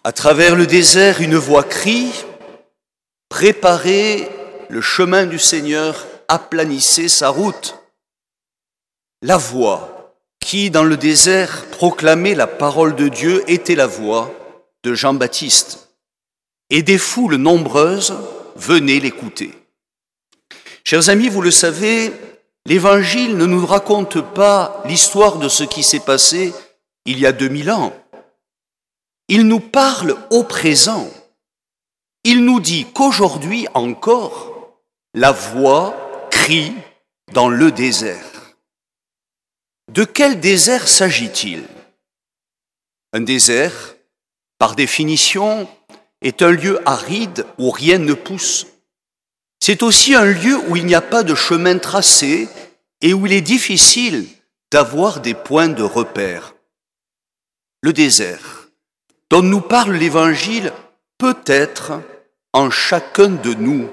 À travers le désert, une voix crie « Préparez le chemin du Seigneur, aplanissez sa route ». La voix qui, dans le désert, proclamait la parole de Dieu était la voix de Jean-Baptiste. Et des foules nombreuses venaient l'écouter. Chers amis, vous le savez, l'Évangile ne nous raconte pas l'histoire de ce qui s'est passé il y a 2000 ans. Il nous parle au présent. Il nous dit qu'aujourd'hui encore, la voix crie dans le désert. De quel désert s'agit-il ? Un désert, par définition, est un lieu aride où rien ne pousse. C'est aussi un lieu où il n'y a pas de chemin tracé et où il est difficile d'avoir des points de repère. Le désert dont nous parle l'Évangile peut être en chacun de nous.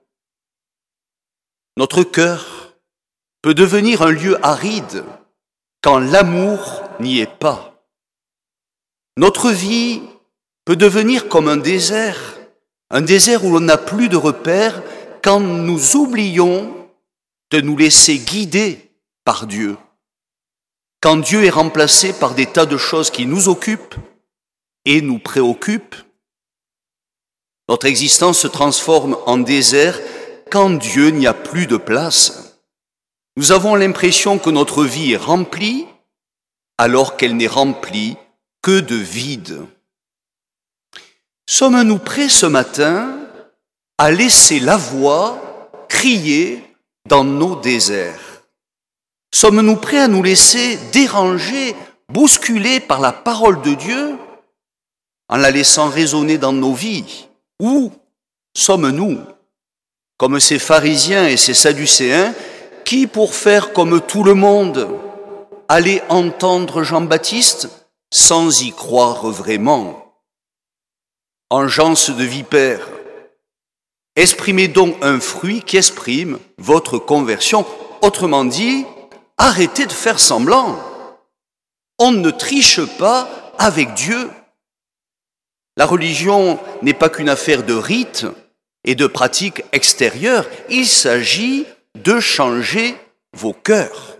Notre cœur peut devenir un lieu aride quand l'amour n'y est pas. Notre vie peut devenir comme un désert où l'on n'a plus de repères quand nous oublions de nous laisser guider par Dieu. Quand Dieu est remplacé par des tas de choses qui nous occupent et nous préoccupent, notre existence se transforme en désert quand Dieu n'y a plus de place. Nous avons l'impression que notre vie est remplie alors qu'elle n'est remplie que de vide. Sommes-nous prêts ce matin à laisser la voix crier dans nos déserts ? Sommes-nous prêts à nous laisser déranger, bousculer par la parole de Dieu en la laissant résonner dans nos vies ? Ou sommes-nous comme ces pharisiens et ces sadducéens qui, pour faire comme tout le monde, allaient entendre Jean-Baptiste sans y croire vraiment ? Engeance de vipères, exprimez donc un fruit qui exprime votre conversion. Autrement dit, arrêtez de faire semblant. On ne triche pas avec Dieu. La religion n'est pas qu'une affaire de rites et de pratiques extérieures. Il s'agit de changer vos cœurs.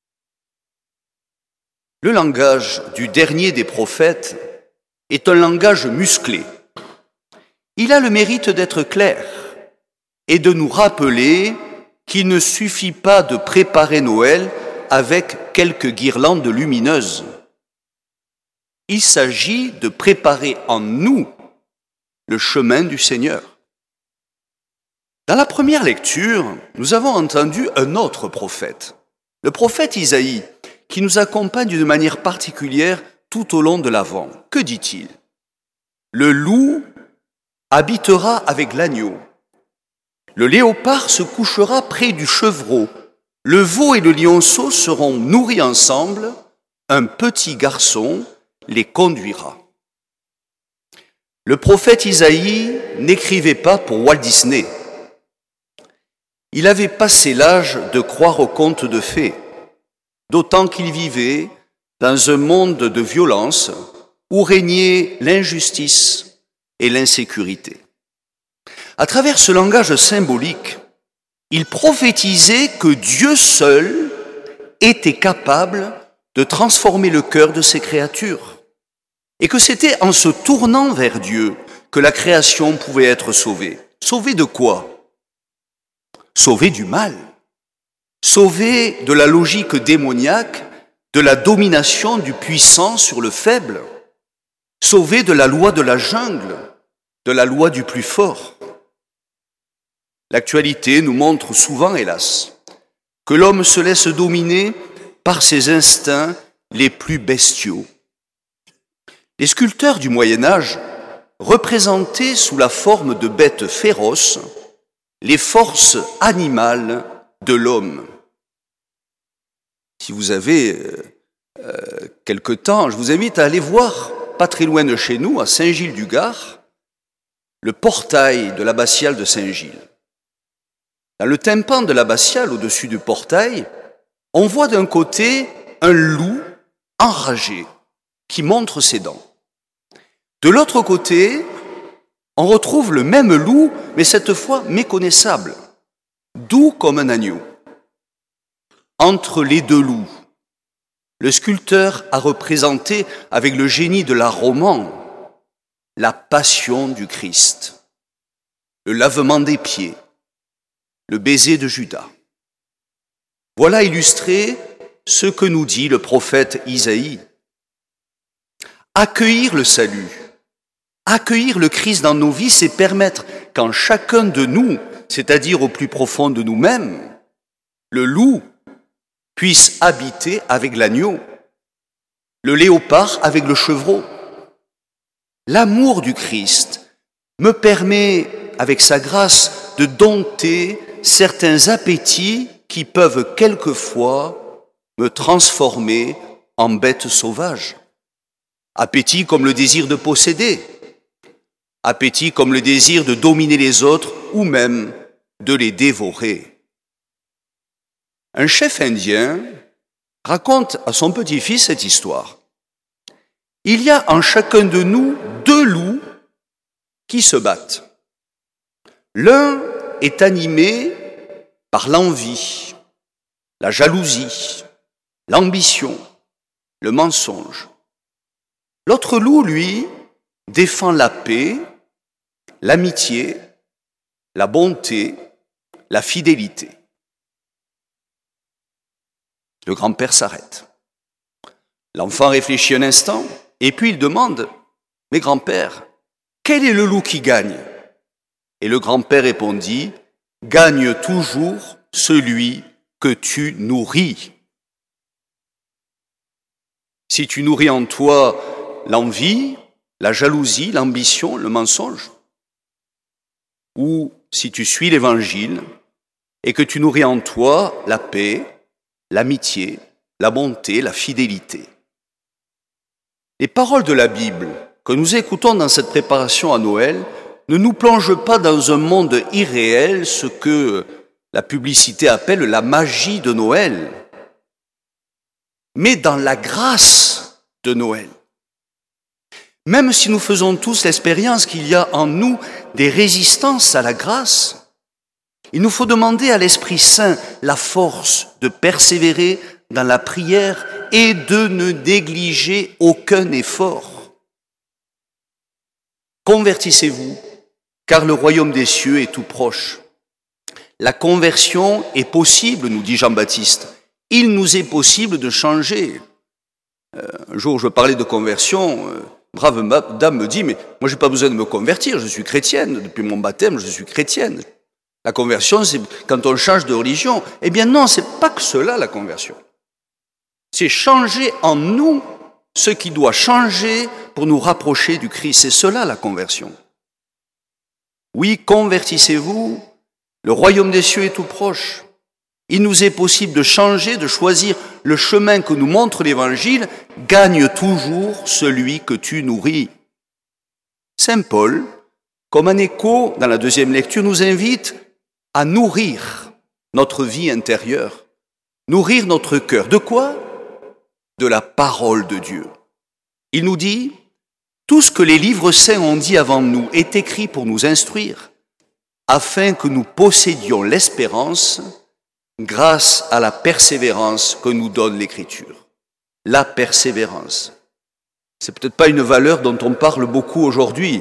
Le langage du dernier des prophètes est un langage musclé. Il a le mérite d'être clair et de nous rappeler qu'il ne suffit pas de préparer Noël avec quelques guirlandes lumineuses. Il s'agit de préparer en nous le chemin du Seigneur. Dans la première lecture, nous avons entendu un autre prophète, le prophète Isaïe, qui nous accompagne d'une manière particulière tout au long de l'Avent. Que dit-il ? Le loup habitera avec l'agneau. Le léopard se couchera près du chevreau. Le veau et le lionceau seront nourris ensemble. Un petit garçon les conduira. Le prophète Isaïe n'écrivait pas pour Walt Disney. Il avait passé l'âge de croire aux contes de fées, d'autant qu'il vivait dans un monde de violence où régnait l'injustice et l'insécurité. À travers ce langage symbolique, il prophétisait que Dieu seul était capable de transformer le cœur de ses créatures et que c'était en se tournant vers Dieu que la création pouvait être sauvée. Sauvée de quoi ? Sauvée du mal, sauvée de la logique démoniaque, de la domination du puissant sur le faible, sauvée de la loi de la jungle, de la loi du plus fort. L'actualité nous montre souvent, hélas, que l'homme se laisse dominer par ses instincts les plus bestiaux. Les sculpteurs du Moyen-Âge représentaient sous la forme de bêtes féroces les forces animales de l'homme. Si vous avez quelque temps, je vous invite à aller voir, pas très loin de chez nous, à Saint-Gilles-du-Gard, le portail de l'abbatiale de Saint-Gilles. Dans le tympan de l'abbatiale, au-dessus du portail, on voit d'un côté un loup enragé qui montre ses dents. De l'autre côté, on retrouve le même loup, mais cette fois méconnaissable, doux comme un agneau. Entre les deux loups, le sculpteur a représenté, avec le génie de l'art roman, la passion du Christ, le lavement des pieds, le baiser de Judas. Voilà illustré ce que nous dit le prophète Isaïe. Accueillir le salut, accueillir le Christ dans nos vies, c'est permettre qu'en chacun de nous, c'est-à-dire au plus profond de nous-mêmes, le loup puisse habiter avec l'agneau, le léopard avec le chevreau. L'amour du Christ me permet, avec sa grâce, de dompter certains appétits qui peuvent quelquefois me transformer en bête sauvage. Appétit comme le désir de posséder, appétit comme le désir de dominer les autres ou même de les dévorer. Un chef indien raconte à son petit-fils cette histoire. Il y a en chacun de nous deux loups qui se battent. L'un est animé par l'envie, la jalousie, l'ambition, le mensonge. L'autre loup, lui, défend la paix, l'amitié, la bonté, la fidélité. Le grand-père s'arrête. L'enfant réfléchit un instant, et puis il demande « Mais grand-père, quel est le loup qui gagne ?» Et le grand-père répondit « Gagne toujours celui que tu nourris. » Si tu nourris en toi l'envie, la jalousie, l'ambition, le mensonge, ou si tu suis l'Évangile et que tu nourris en toi la paix, l'amitié, la bonté, la fidélité. Les paroles de la Bible que nous écoutons dans cette préparation à Noël ne nous plongent pas dans un monde irréel, ce que la publicité appelle la magie de Noël, mais dans la grâce de Noël. Même si nous faisons tous l'expérience qu'il y a en nous des résistances à la grâce, il nous faut demander à l'Esprit Saint la force de persévérer dans la prière et de ne négliger aucun effort. Convertissez-vous, car le royaume des cieux est tout proche. La conversion est possible, nous dit Jean-Baptiste. Il nous est possible de changer. Un jour, je parlais de conversion, brave dame me dit « Mais moi, je n'ai pas besoin de me convertir, je suis chrétienne. Depuis mon baptême, je suis chrétienne. » La conversion, c'est quand on change de religion. Eh bien non, c'est pas que cela, la conversion. C'est changer en nous ce qui doit changer pour nous rapprocher du Christ. C'est cela, la conversion. Oui, convertissez-vous, le royaume des cieux est tout proche. Il nous est possible de changer, de choisir le chemin que nous montre l'Évangile. Gagne toujours celui que tu nourris. Saint Paul, comme un écho dans la deuxième lecture, nous invite à nourrir notre vie intérieure, nourrir notre cœur. De quoi ? De la parole de Dieu. Il nous dit, tout ce que les livres saints ont dit avant nous est écrit pour nous instruire, afin que nous possédions l'espérance grâce à la persévérance que nous donne l'Écriture. La persévérance. C'est peut-être pas une valeur dont on parle beaucoup aujourd'hui.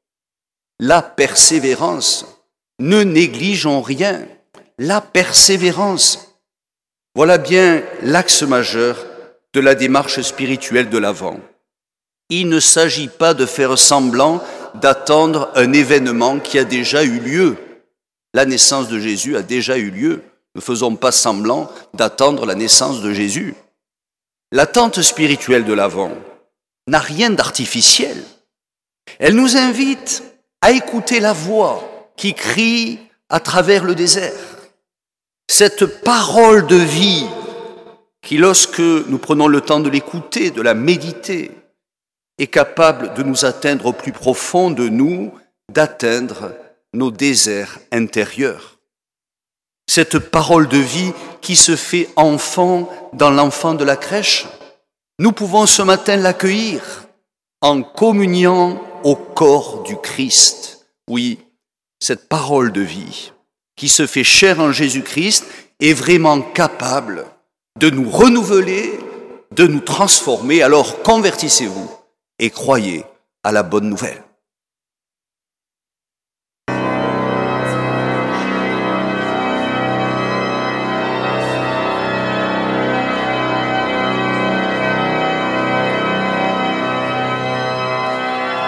La persévérance. Ne négligeons rien. La persévérance. Voilà bien l'axe majeur de la démarche spirituelle de l'Avent. Il ne s'agit pas de faire semblant d'attendre un événement qui a déjà eu lieu. La naissance de Jésus a déjà eu lieu. Ne faisons pas semblant d'attendre la naissance de Jésus. L'attente spirituelle de l'Avent n'a rien d'artificiel. Elle nous invite à écouter la voix qui crie à travers le désert. Cette parole de vie qui, lorsque nous prenons le temps de l'écouter, de la méditer, est capable de nous atteindre au plus profond de nous, d'atteindre nos déserts intérieurs. Cette parole de vie qui se fait enfant dans l'enfant de la crèche, nous pouvons ce matin l'accueillir en communiant au corps du Christ. Oui, cette parole de vie qui se fait chair en Jésus-Christ est vraiment capable de nous renouveler, de nous transformer. Alors convertissez-vous et croyez à la bonne nouvelle.